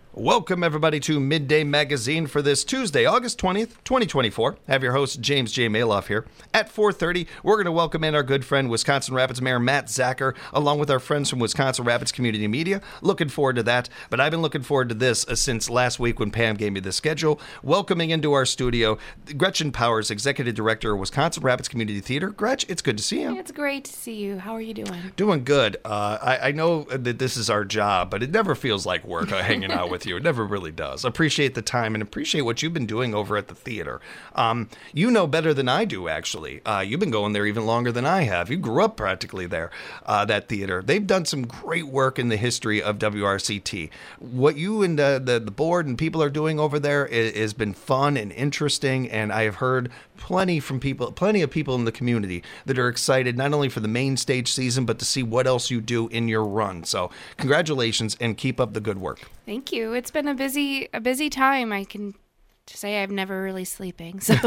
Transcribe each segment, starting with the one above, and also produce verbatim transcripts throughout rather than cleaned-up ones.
Welcome, everybody, to Midday Magazine for this Tuesday, August twentieth, twenty twenty-four. I have your host, James J. Maloff, here. At four thirty, we're going to welcome in our good friend, Wisconsin Rapids Mayor Matt Zacher, along with our friends from Wisconsin Rapids Community Media. Looking forward to that, but I've been looking forward to this uh, since last week when Pam gave me the schedule. Welcoming into our studio, Gretchen Powers, Executive Director of Wisconsin Rapids Community Theater. Gretch, it's good to see you. It's great to see you. How are you doing? Doing good. Uh, I, I know that this is our job, but it never feels like work uh, hanging out with you. It never really does. Appreciate the time and appreciate what you've been doing over at the theater. Um, you know better than I do, actually. Uh, you've been going there even longer than I have. You grew up practically there, uh, that theater. They've done some great work in the history of W R C T. What you and the, the, the board and people are doing over there is, has been fun and interesting, and I have heard plenty from people, plenty of people in the community that are excited not only for the main stage season, but to see what else you do in your run. So congratulations and keep up the good work. Thank you. It's been a busy, a busy time. I can say I've never really sleeping. So,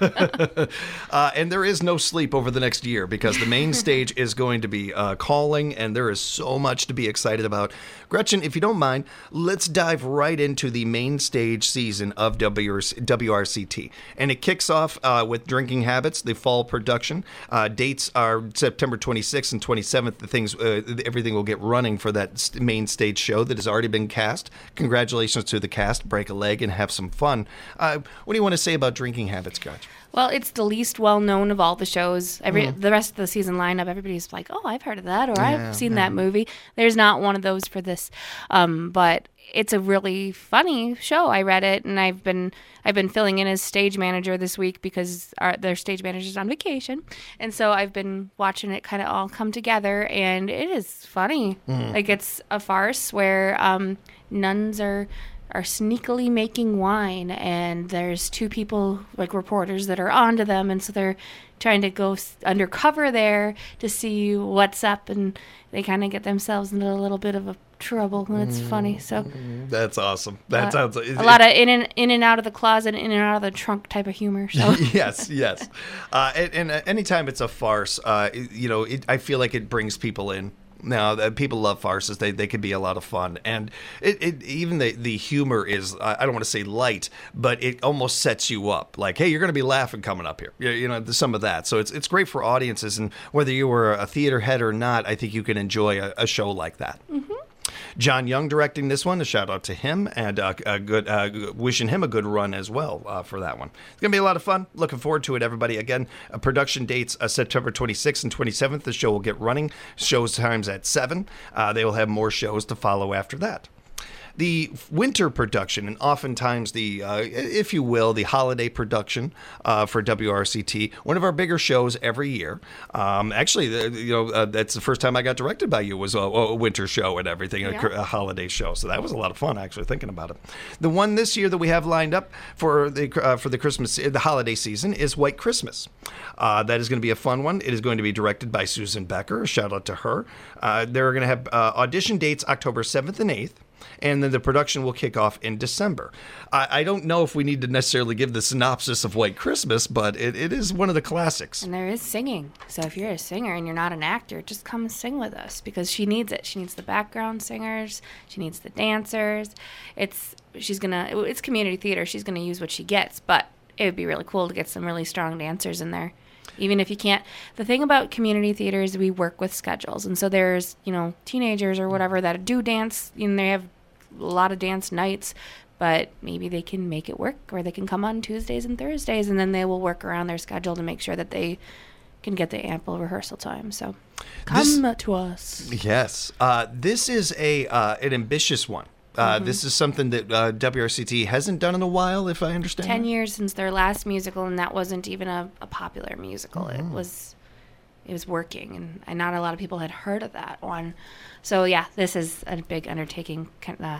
uh, and there is no sleep over the next year because the main stage is going to be uh, calling, and there is so much to be excited about. Gretchen, if you don't mind, let's dive right into the main stage season of W R C T. And it kicks off uh, with Drinking Habits, the fall production. Uh, dates are September twenty-sixth and twenty-seventh. The things, uh, everything will get running for that main stage show that has already been cast. Congratulations to the cast. Break a leg and have some fun. Uh, what do you want to say about Drinking Habits, Gretchen? Well, it's the least well-known of all the shows. Every mm. The rest of the season lineup, everybody's like, oh, I've heard of that, or yeah, I've seen yeah. that movie. There's not one of those for this, um, but it's a really funny show. I read it, and I've been I've been filling in as stage manager this week because our, their stage manager's on vacation, and so I've been watching it kind of all come together, and it is funny. Mm. Like, it's a farce where um, nuns are... are sneakily making wine, and there's two people, like reporters, that are onto them, and so they're trying to go undercover there to see what's up, and they kind of get themselves into a little bit of a trouble, and it's mm, funny. So that's awesome. That uh, sounds it, a lot of in and in and out of the closet, in and out of the trunk type of humor. So yes, yes. Uh, and, and uh, anytime it's a farce, uh, you know, it, I feel like it brings people in. Now, uh, people love farces. They they can be a lot of fun. And it, it even the, the humor is, I don't want to say light, but it almost sets you up. Like, hey, you're going to be laughing coming up here. You, you know, some of that. So it's it's great for audiences. And whether you were a theater head or not, I think you can enjoy a, a show like that. Mm-hmm. John Young directing this one. A shout out to him, and uh, a good uh, wishing him a good run as well uh, for that one. It's gonna be a lot of fun. Looking forward to it, everybody. Again, uh, production dates uh, September twenty-sixth and twenty-seventh. The show will get running. Shows times at seven. Uh, they will have more shows to follow after that. The winter production, and oftentimes the, uh, if you will, the holiday production uh, for W R C T, one of our bigger shows every year. Um, actually, the, you know, uh, that's the first time I got directed by you was a, a winter show and everything, yeah. a, a holiday show. So that was a lot of fun, actually, thinking about it. The one this year that we have lined up for the uh, for the Christmas, the holiday season is White Christmas. Uh, that is going to be a fun one. It is going to be directed by Susan Becker. A shout out to her. Uh, they're going to have uh, audition dates October seventh and eighth. And then the production will kick off in December. I, I don't know if we need to necessarily give the synopsis of White Christmas, but it, it is one of the classics. And there is singing. So if you're a singer and you're not an actor, just come sing with us because she needs it. She needs the background singers. She needs the dancers. It's she's gonna. It's community theater. She's gonna use what she gets, but it would be really cool to get some really strong dancers in there. Even if you can't, the thing about community theater is we work with schedules. And so there's, you know, teenagers or whatever that do dance, and they have a lot of dance nights, but maybe they can make it work, or they can come on Tuesdays and Thursdays, and then they will work around their schedule to make sure that they can get the ample rehearsal time. So come this, to us. Yes. Uh, this is a uh, an ambitious one. Uh, mm-hmm. This is something that uh, W R C T hasn't done in a while, if I understand. Ten years since their last musical, and that wasn't even a, a popular musical. Mm-hmm. It was it was working, and, and not a lot of people had heard of that one. So, yeah, this is a big undertaking, kind of, uh,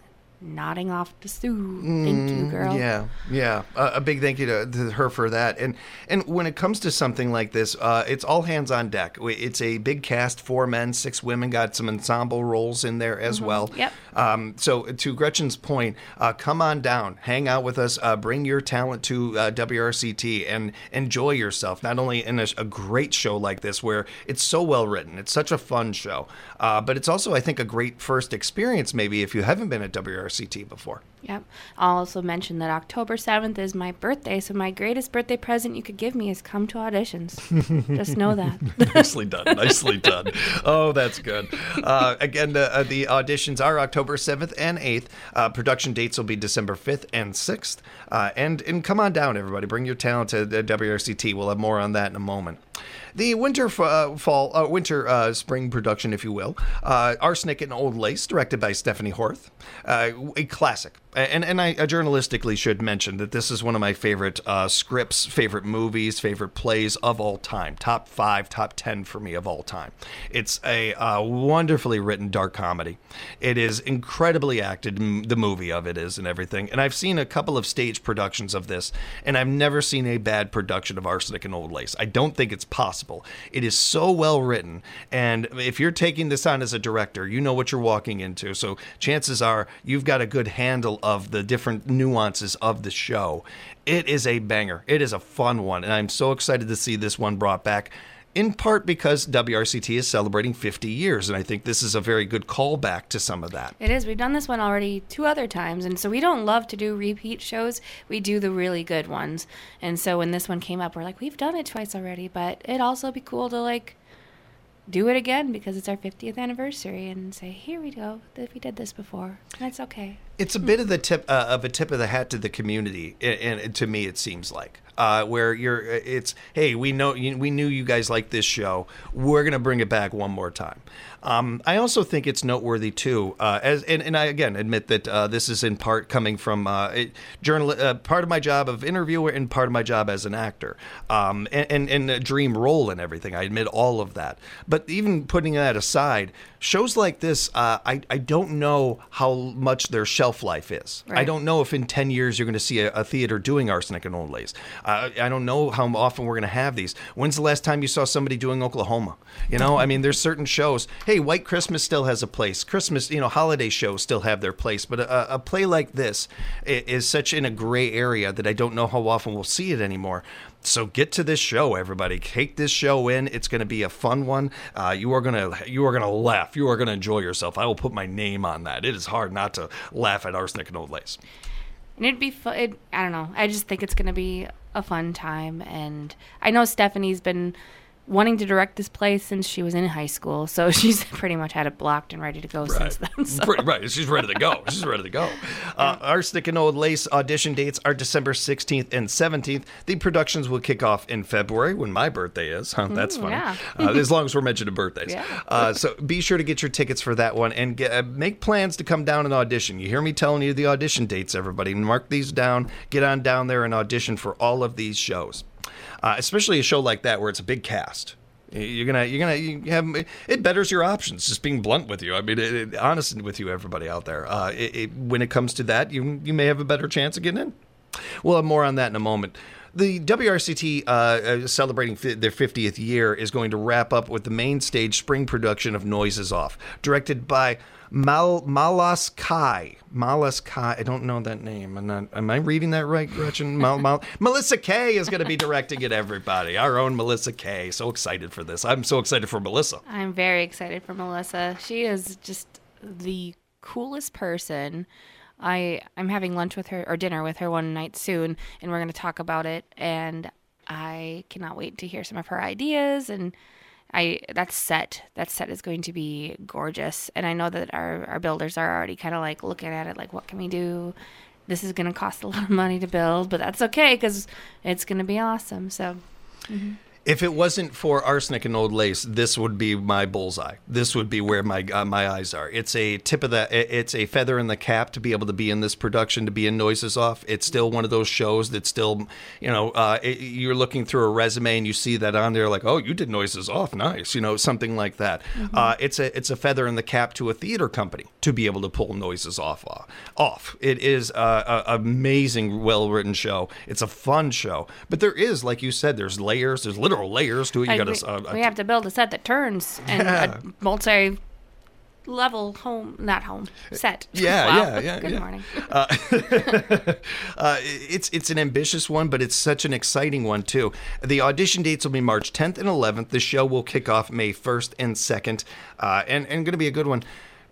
nodding off to Sue. Thank you, girl. Mm, yeah, yeah. Uh, a big thank you to, to her for that. And and when it comes to something like this, uh, it's all hands on deck. It's a big cast, four men, six women, got some ensemble roles in there as mm-hmm. well. Yep. Um, so to Gretchen's point, uh, come on down, hang out with us, uh, bring your talent to uh, W R C T and enjoy yourself, not only in a, a great show like this where it's so well written, it's such a fun show, uh, but it's also, I think, a great first experience maybe if you haven't been at W R C T R C T before. Yep. I'll also mention that October seventh is my birthday, so my greatest birthday present you could give me is come to auditions. Just know that. Nicely done. Nicely done. Oh, that's good. Uh, again, uh, the auditions are October seventh and eighth. Uh, production dates will be December fifth and sixth. Uh, and, and come on down, everybody. Bring your talent to uh, W R C T. We'll have more on that in a moment. The winter, uh, fall, uh, winter, uh, spring production, if you will, uh, Arsenic and Old Lace, directed by Stephanie Horth, uh, a classic. And and I, I journalistically should mention that this is one of my favorite uh, scripts, favorite movies, favorite plays of all time. Top five, top ten for me of all time. It's a uh, wonderfully written dark comedy. It is incredibly acted, the movie of it is and everything. And I've seen a couple of stage productions of this, and I've never seen a bad production of Arsenic and Old Lace. I don't think it's possible. It is so well written, and if you're taking this on as a director, you know what you're walking into. So chances are you've got a good handle of the different nuances of the show. It is a banger. It is a fun one, and I'm so excited to see this one brought back, in part because W R C T is celebrating fifty years, and I think this is a very good callback to some of that. It is. We've done this one already two other times, and so we don't love to do repeat shows. We do the really good ones. And so when this one came up, we're like, we've done it twice already, but it'd also be cool to, like, do it again because it's our fiftieth anniversary and say, here we go, we did this before. That's okay. It's a bit of the tip uh, of a tip of the hat to the community, and, and to me, it seems like uh, where you're. It's hey, we know we knew you guys liked this show. We're gonna bring it back one more time. Um, I also think it's noteworthy too, uh, as and, and I again admit that uh, this is in part coming from uh, it, journal uh, part of my job of interviewer and part of my job as an actor, um, and, and and a dream role and everything. I admit all of that, but even putting that aside, shows like this, uh, I I don't know how much their shelf life is. Right. I don't know if in ten years you're going to see a, a theater doing Arsenic and Old Lace. Uh, I don't know how often we're going to have these. When's the last time you saw somebody doing Oklahoma? You know, I mean, there's certain shows. Hey, White Christmas still has a place. Christmas, you know, holiday shows still have their place. But a, a play like this is such in a gray area that I don't know how often we'll see it anymore. So get to this show, everybody. Take this show in. It's going to be a fun one. Uh, you are gonna you are gonna laugh. You are gonna enjoy yourself. I will put my name on that. It is hard not to laugh at Arsenic and Old Lace. And it'd be fun. It, I don't know. I just think it's going to be a fun time. And I know Stephanie's been wanting to direct this play since she was in high school, so she's pretty much had it blocked and ready to go right. since then. So. Right, she's ready to go. She's ready to go. Uh, Arsenic and Old Lace audition dates are December sixteenth and seventeenth. The productions will kick off in February, when my birthday is. Huh, that's funny. Yeah. uh, as long as we're mentioning birthdays. Yeah. Uh, so be sure to get your tickets for that one and get, uh, make plans to come down and audition. You hear me telling you the audition dates, everybody. Mark these down. Get on down there and audition for all of these shows. Uh, especially a show like that where it's a big cast. You're gonna, you're gonna, you have it betters your options. Just being blunt with you, I mean, it, it, honest with you, everybody out there. Uh, it, it, when it comes to that, you you may have a better chance of getting in. We'll have more on that in a moment. The W R C T uh, uh, celebrating f- their fiftieth year is going to wrap up with the main stage spring production of Noises Off, directed by Mal Malas Kai. Malas Kai. I don't know that name. I'm not, am I reading that right, Gretchen? Mal, Mal, Melissa Kay is going to be directing it, everybody. Our own Melissa Kay. So excited for this. I'm so excited for Melissa. I'm very excited for Melissa. She is just the coolest person. I, I'm having lunch with her, or dinner with her one night soon, and we're going to talk about it. And I cannot wait to hear some of her ideas. And I that set that set is going to be gorgeous, and I know that our, our builders are already kind of like looking at it like, what can we do? This is going to cost a lot of money to build, but that's okay because it's going to be awesome. So mm-hmm. If it wasn't for Arsenic and Old Lace, this would be my bullseye. This would be where my uh, my eyes are. It's a tip of the, it's a feather in the cap to be able to be in this production, to be in Noises Off. It's still one of those shows that still, you know, uh, it, you're looking through a resume and you see that on there, like, oh, you did Noises Off, nice, you know, something like that. Mm-hmm. Uh, it's a it's a feather in the cap to a theater company to be able to pull Noises Off off. It is a, a amazing, well written show. It's a fun show, but there is, like you said, there's layers, there's literal layers to it. You like got uh, we have to build a set that turns and yeah. a multi level home, not home set. Yeah, wow. yeah, yeah. Good yeah. morning. uh, uh, it's it's an ambitious one, but it's such an exciting one too. The audition dates will be March tenth and eleventh. The show will kick off May first and second, uh, and and going to be a good one.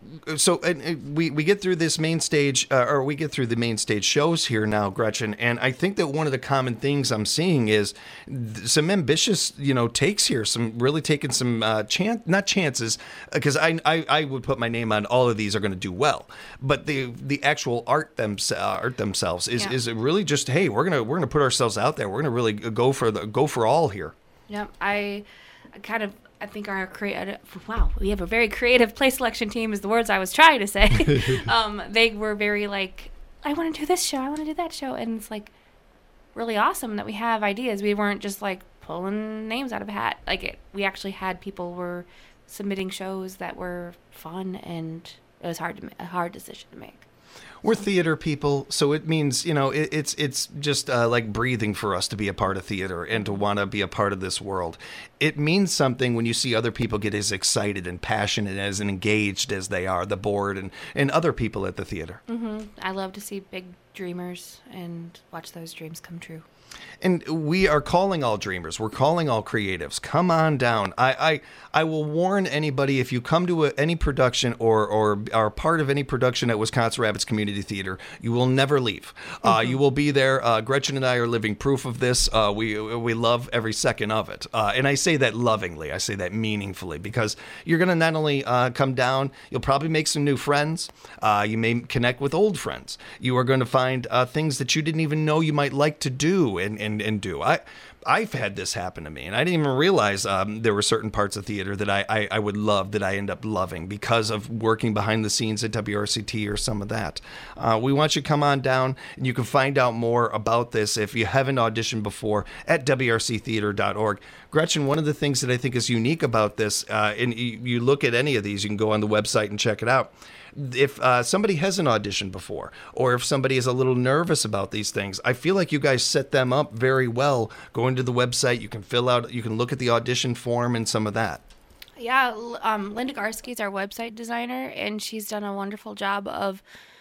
so and, and we we get through this main stage, uh, or we get through the main stage shows here now, Gretchen, and I think that one of the common things I'm seeing is th- some ambitious, you know, takes here, some really taking some uh, chance, not chances, because I, I I would put my name on all of these are going to do well, but the the actual art them uh, art themselves is Yeah. is really just, hey, we're gonna we're gonna put ourselves out there, we're gonna really go for the go for all here. Yep, I, I kind of I think our creative wow we have a very creative play selection team is the words I was trying to say. um, they were very like, I want to do this show, I want to do that show, and it's like really awesome that we have ideas. We weren't just like pulling names out of a hat. Like it, we actually had people were submitting shows that were fun, and it was hard to ma- a hard decision to make. We're theater people, so it means, you know, it, it's it's just uh, like breathing for us to be a part of theater and to want to be a part of this world. It means something when you see other people get as excited and passionate as and engaged as they are, the board and, and other people at the theater. Mm-hmm. I love to see big dreamers and watch those dreams come true. And we are calling all dreamers. We're calling all creatives. Come on down. I I, I will warn anybody, if you come to a, any production or, or are part of any production at Wisconsin Rapids Community Theater, you will never leave. Mm-hmm. Uh, you will be there. Uh, Gretchen and I are living proof of this. Uh, we we love every second of it. Uh, and I say that lovingly. I say that meaningfully, because you're going to not only uh, come down, you'll probably make some new friends. Uh, you may connect with old friends. You are going to find uh, things that you didn't even know you might like to do. And, and, and do. I, I've had this happen to me, and I didn't even realize um, there were certain parts of theater that I, I, I would love that I end up loving because of working behind the scenes at W R C T or some of that. Uh, we want you to come on down, and you can find out more about this if you haven't auditioned before at W R C theater dot org. Gretchen, one of the things that I think is unique about this, uh, and you, you look at any of these, you can go on the website and check it out. If uh, somebody hasn't auditioned before, or if somebody is a little nervous about these things, I feel like you guys set them up very well. Go into the website, you can fill out, you can look at the audition form and some of that. Yeah, um, Linda Garski is our website designer, and she's done a wonderful job of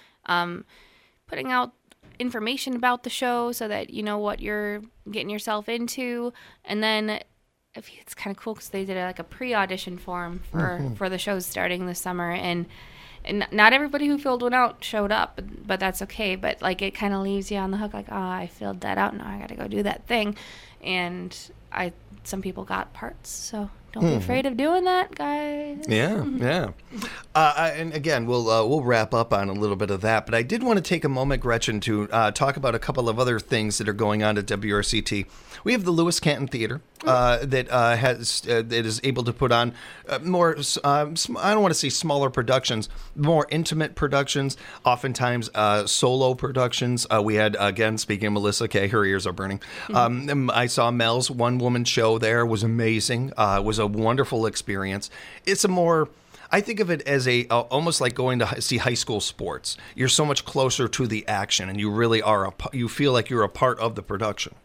um, putting out information about the show so that you know what you're getting yourself into. And then if it's kind of cool because they did like a pre-audition form for, mm-hmm. for the shows starting this summer, and And not everybody who filled one out showed up, but, but that's okay. But, like, it kind of leaves you on the hook, like, oh, I filled that out. Now I got to go do that thing. And I some people got parts, so don't mm-hmm. be afraid of doing that, guys. Yeah, yeah. Uh, and again, we'll uh, we'll wrap up on a little bit of that. But I did want to take a moment, Gretchen, to uh, talk about a couple of other things that are going on at W R C T. We have the Lewis Canton Theater uh, that uh, has uh, that is able to put on uh, more. Uh, sm- I don't want to say smaller productions, more intimate productions. Oftentimes, uh, solo productions. Uh, we had again, speaking of Melissa Kay, her ears are burning. Mm-hmm. Um, I saw Mel's one woman show there. It was amazing. Uh, it was a wonderful experience. It's a more I think of it as a uh, almost like going to see high school sports. You're so much closer to the action, and you really are. A, you feel like you're a part of the production.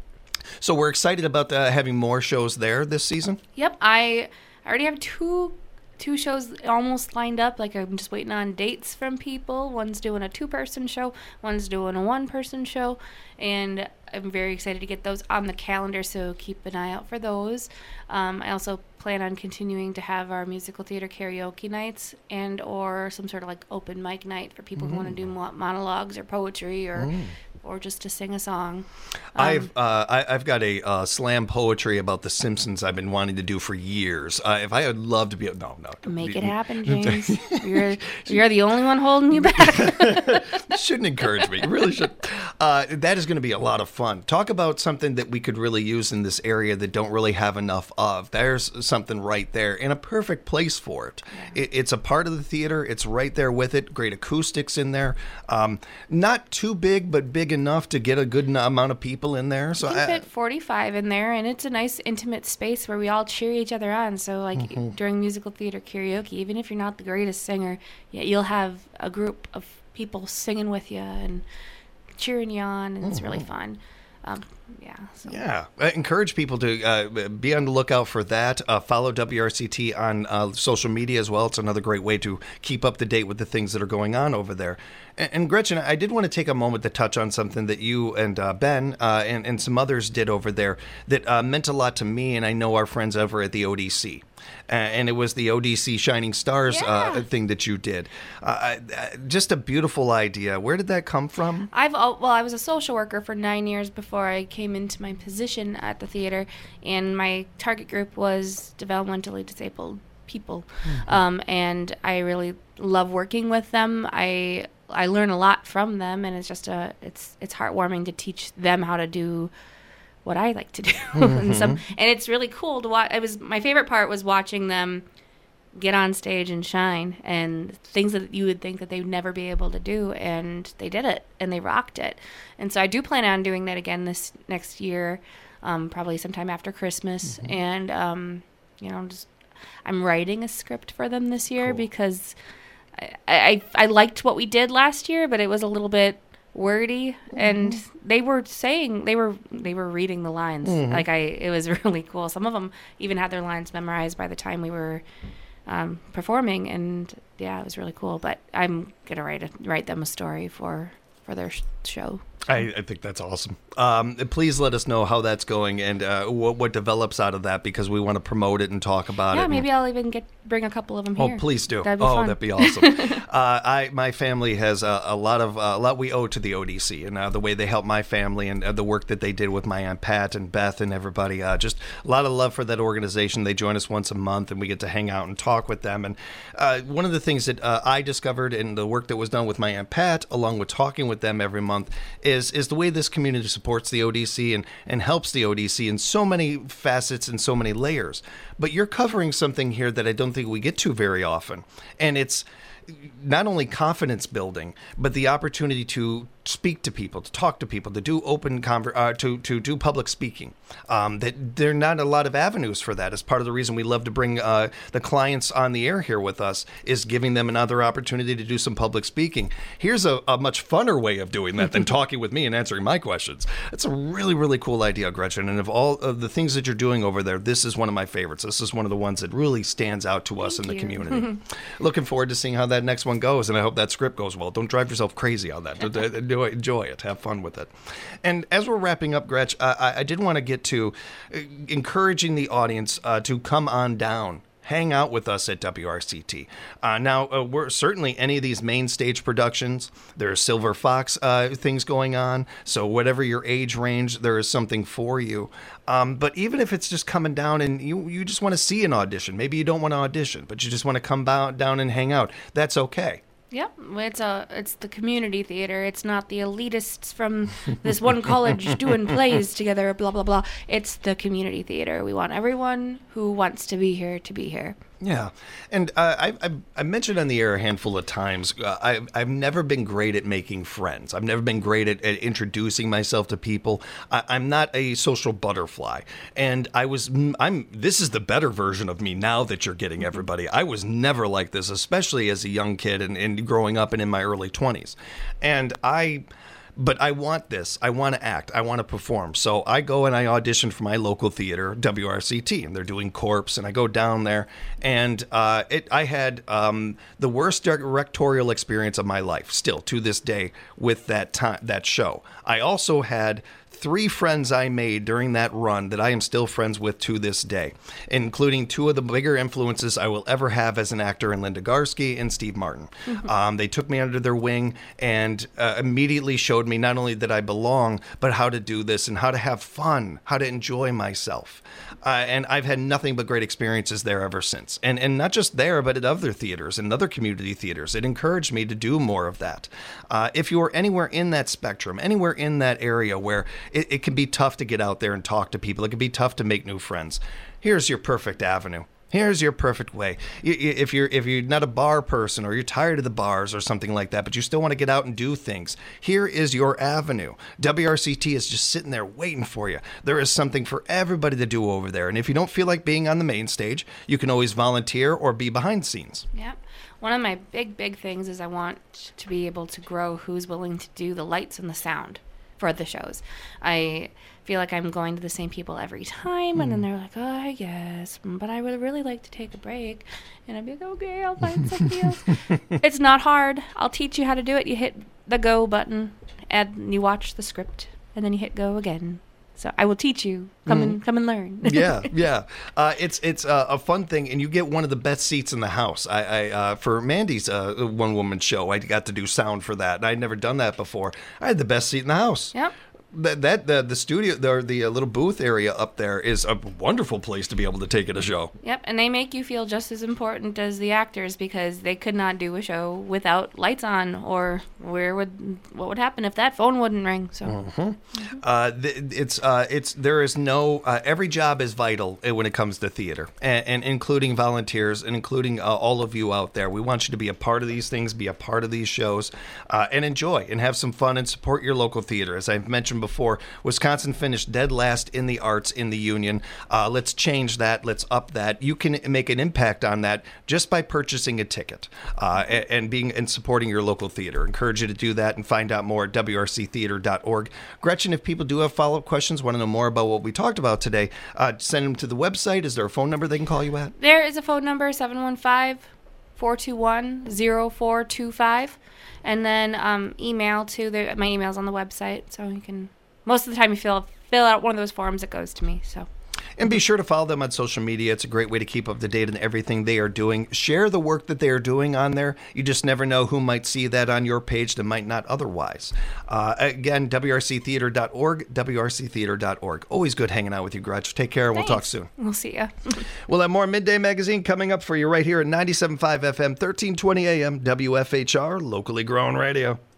So we're excited about uh, having more shows there this season. Yep, I already have two two shows almost lined up. Like I'm just waiting on dates from people. One's doing a two-person show, one's doing a one-person show, and I'm very excited to get those on the calendar. So keep an eye out for those. Um, I also plan on continuing to have our musical theater karaoke nights and or some sort of like open mic night for people mm. who want to do monologues or poetry or mm. or just to sing a song. Um, I've uh, I, I've got a uh, slam poetry about The Simpsons I've been wanting to do for years. Uh, if I would love to be, no, no, make it happen, James. you're you're the only one holding you back. You shouldn't encourage me. You really should. Uh, that is going to be a lot of fun. Talk about something that we could really use in this area that don't really have enough of. There's something right there and a perfect place for it. Yeah. it. It's a part of the theater. It's right there with it. Great acoustics in there. Um, not too big, but big enough to get a good amount of people in there. So you can I, fit forty-five in there, and it's a nice intimate space where we all cheer each other on. So like mm-hmm. during musical theater karaoke, even if you're not the greatest singer, you'll have a group of people singing with you and cheering you on, and mm-hmm. it's really fun. Um, yeah. So. Yeah. I encourage people to uh, be on the lookout for that. Uh, follow W R C T on uh, social media as well. It's another great way to keep up to date with the things that are going on over there. And, and Gretchen, I did want to take a moment to touch on something that you and uh, Ben uh, and, and some others did over there that uh, meant a lot to me, and I know our friends over at the O D C. and it was the O D C Shining Stars Yeah. uh, thing that you did. Uh, just a beautiful idea. Where did that come from? I've well, I was a social worker for nine years before I came into my position at the theater, and my target group was developmentally disabled people, mm-hmm. um, and I really love working with them. I I learn a lot from them, and it's just a it's it's heartwarming to teach them how to do what I like to do. Mm-hmm. and some and it's really cool to watch. It was my favorite part was watching them get on stage and shine, and things that you would think that they would never be able to do, and they did it, and they rocked it. And so I do plan on doing that again this next year, um, probably sometime after Christmas. Mm-hmm. And um, you know, just I'm writing a script for them this year cool. because I, I I liked what we did last year, but it was a little bit wordy, mm-hmm. and they were saying they were they were reading the lines. Mm-hmm. Like I, it was really cool. Some of them even had their lines memorized by the time we were um, performing, and yeah, it was really cool. But I'm gonna write a, write them a story for for their sh- show. I, I think that's awesome. Um, please let us know how that's going and uh, what, what develops out of that, because we want to promote it and talk about yeah, it. Yeah, maybe I'll even get bring a couple of them here. Oh, please do. That'd be oh, fun. that'd be awesome. uh, I my family has a, a lot of uh, a lot we owe to the O D C, and uh, the way they helped my family, and uh, the work that they did with my Aunt Pat and Beth and everybody. Uh, just a lot of love for that organization. They join us once a month, and we get to hang out and talk with them. And uh, one of the things that uh, I discovered in the work that was done with my Aunt Pat, along with talking with them every month, is is the way this community supports the O D C and, and helps the O D C in so many facets and so many layers. But you're covering something here that I don't think we get to very often. And it's not only confidence building, but the opportunity to speak to people, to talk to people, to do open conver- uh, to to do public speaking. Um, that there are not a lot of avenues for that. As part of the reason we love to bring uh, the clients on the air here with us is giving them another opportunity to do some public speaking. Here's a, a much funner way of doing that than talking with me and answering my questions. It's a really, really cool idea, Gretchen. And of all of the things that you're doing over there, this is one of my favorites. This is one of the ones that really stands out to us Thank in the you. community. Looking forward to seeing how that next one goes, and I hope that script goes well. Don't drive yourself crazy on that. Do it, enjoy it. Have fun with it. And as we're wrapping up, Gretch, uh, I, I did want to get to uh, encouraging the audience uh, to come on down. Hang out with us at W R C T. Uh, now, uh, we're certainly any of these main stage productions. There are Silver Fox uh, things going on. So whatever your age range, there is something for you. Um, but even if it's just coming down and you, you just want to see an audition, maybe you don't want to audition, but you just want to come down and hang out, that's okay. Yep, it's a it's the community theater. It's not the elitists from this one college doing plays together, blah, blah, blah. It's the community theater. We want everyone who wants to be here to be here. Yeah, and uh, I, I I mentioned on the air a handful of times, uh, I, I've never been great at making friends. I've never been great at, at introducing myself to people. I, I'm not a social butterfly, and I was, I'm, this is the better version of me now that you're getting everybody. I was never like this, especially as a young kid and, and growing up and in my early twenties. And I... But I want this. I want to act. I want to perform. So I go and I audition for my local theater, W R C T, and they're doing Corpse. And I go down there, and uh, it. I had um, the worst directorial experience of my life, still to this day, with that time that show. I also had three friends I made during that run that I am still friends with to this day, including two of the bigger influences I will ever have as an actor in Linda Garsky and Steve Martin. Mm-hmm. Um, they took me under their wing and uh, immediately showed me not only that I belong, but how to do this and how to have fun, how to enjoy myself. Uh, and I've had nothing but great experiences there ever since. And and not just there, but at other theaters and other community theaters. It encouraged me to do more of that. Uh, if you're anywhere in that spectrum, anywhere in that area where it, it can be tough to get out there and talk to people, it can be tough to make new friends, here's your perfect avenue. Here's your perfect way. If you're if you're not a bar person or you're tired of the bars or something like that, but you still want to get out and do things, here is your avenue. W R C T is just sitting there waiting for you. There is something for everybody to do over there. And if you don't feel like being on the main stage, you can always volunteer or be behind scenes. Yep. One of my big, big things is I want to be able to grow who's willing to do the lights and the sound for the shows. I feel like I'm going to the same people every time, and then they're like, oh, I guess, but I would really like to take a break. And I'd be like, okay, I'll find somebody else. It's not hard. I'll teach you how to do it. You hit the go button, and you watch the script, and then you hit go again. So I will teach you. Come mm. and come and learn. yeah, yeah. Uh, it's it's uh, a fun thing, and you get one of the best seats in the house. I, I uh, for Mandy's uh, one woman show, I got to do sound for that, and I'd never done that before. I had the best seat in the house. Yep. That that the the studio the the uh, little booth area up there is a wonderful place to be able to take it a show. Yep, and they make you feel just as important as the actors because they could not do a show without lights on, or where would what would happen if that phone wouldn't ring? So, mm-hmm. Mm-hmm. Uh, th- it's uh, it's there is no uh, every job is vital when it comes to theater, and, and including volunteers and including uh, all of you out there. We want you to be a part of these things, be a part of these shows, uh, and enjoy and have some fun and support your local theater. As I've mentioned before, Wisconsin finished dead last in the arts in the union. Uh, let's change that. Let's up that. You can make an impact on that just by purchasing a ticket uh, and, and being and supporting your local theater. Encourage you to do that and find out more at W R C theater dot org. Gretchen, if people do have follow-up questions, want to know more about what we talked about today, uh, send them to the website. Is there a phone number they can call you at? There is a phone number, seven one five, four two one, zero four two five. And then um, email to the my email's on the website, so you can. Most of the time, you fill fill out one of those forms, it goes to me. So. And be sure to follow them on social media. It's a great way to keep up to date on everything they are doing. Share the work that they are doing on there. You just never know who might see that on your page that might not otherwise. Uh, again, W R C theater dot org, W R C theater dot org. Always good hanging out with you, Gretch. Take care. Thanks. We'll talk soon. We'll see ya. We'll have more Midday Magazine coming up for you right here at ninety-seven point five F M, thirteen twenty A M, W F H R, locally grown radio.